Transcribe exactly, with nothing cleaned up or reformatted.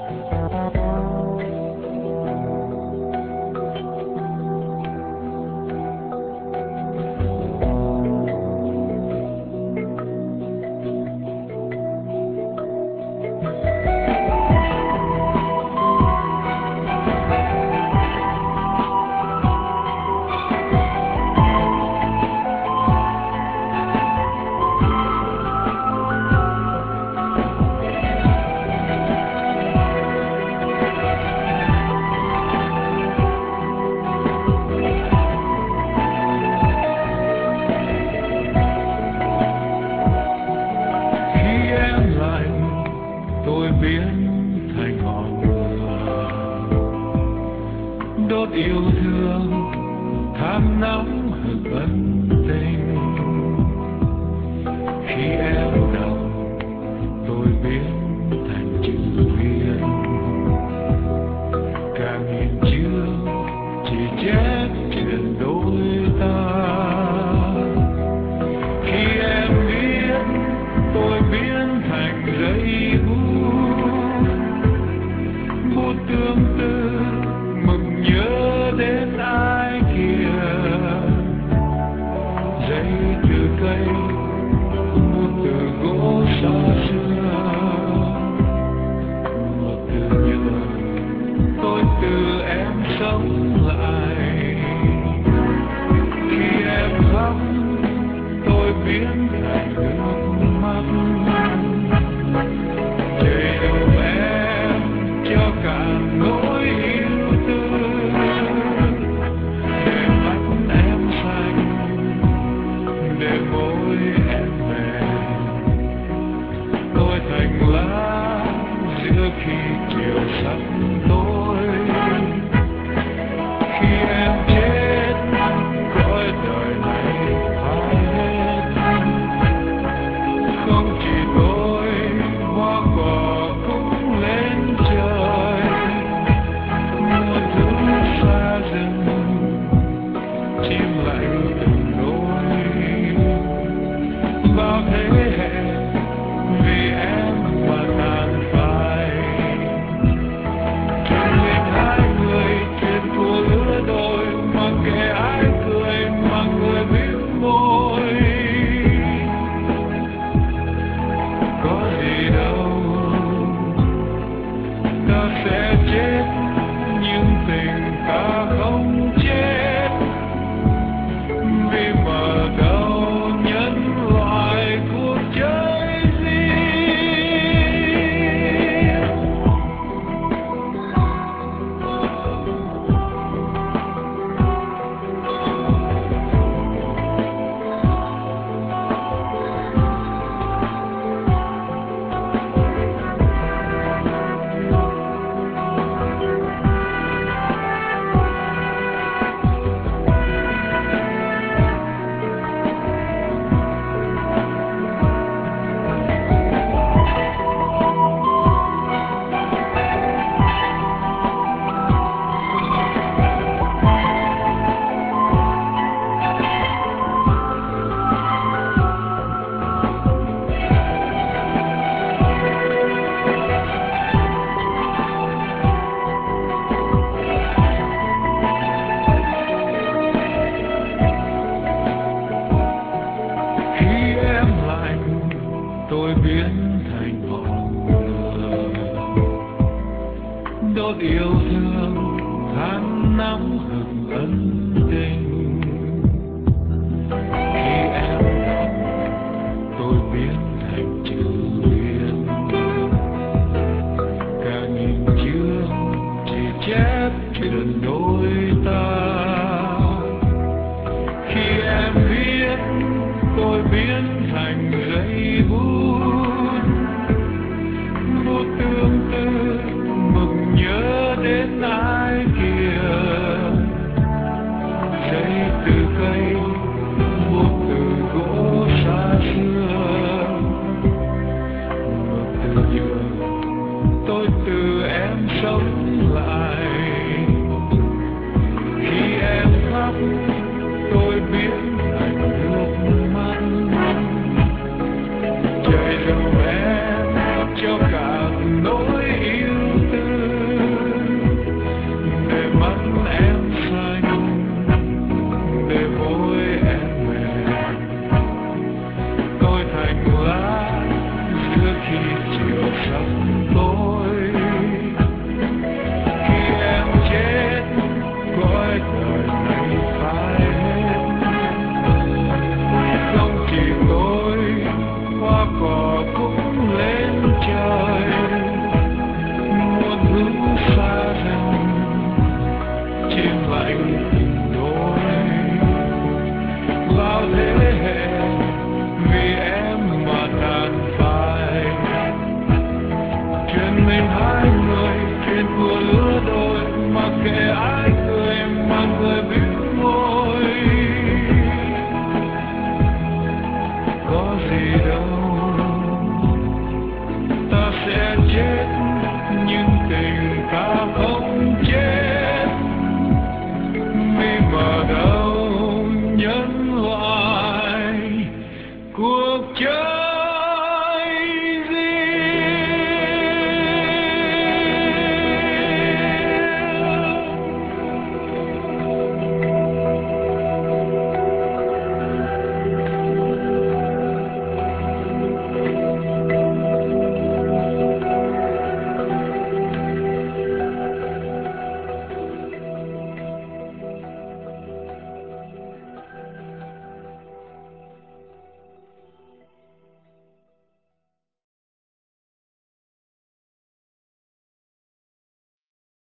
Khi em lạnh tôi biến thành ngọn lửa đốt yêu thương than nóng hừng ân tình. Khi em đau tôi biến thành chữ viết càng nghìn chương chỉ chép chuyện đôi ta. Khi em biết tôi biến thành giấy bút, bút tương tư mực nhớ đến ai kia. Giấy từ cây, bút từ gỗ xa xưa, một từ nhựa tôi từ em sống lại. Khi em khóc tôi biến thành nước mắt chảy dòng em cho cả nỗi yêu tư. Để mắt em xanh, để môi em mềm, tôi thành lá giữa khi chiều sắp tối. Khi em chết cõi đời này phai hết, không chỉ tôi hoa cỏ cũng lên trời. Muôn thứ xa rừng chim lạnh từng đôi, bao thế hệ vì em mà tàn phai. Mình hai người chuyện của lứa đôi, mặc kệ ai cười mà người mím môi. Có gì đâu ta sẽ chết nhưng tình ta không chết, vì mở đầu nhân loại cuộc chơi riêng. Khi em lạnh tôi biến thành ngọn lửa đốt yêu thương than nóng hừng ân tình. Khi em đau tôi biến thành chữ viết cả nghìn chương chỉ chép chuyện đôi ta. Khi em viết tôi biến thành giấy bút, bút tương tư mực nhớ đến ai kia. Giấy từ cây, bút từ gỗ xa xưa, mực từ nhựa tôi từ em sống lại. Khi em khóc tôi biến thành nước mắt chảy dòng em cho cả nỗi yêu tư. tôi. Khi em chết cõi đời này phải hết, không chỉ tôi hoa cỏ cũng lên trời. Muôn thứ xa dần chim lạnh tình đôi, bao thế hệ vì em mà tàn phai. Chuyện mình hai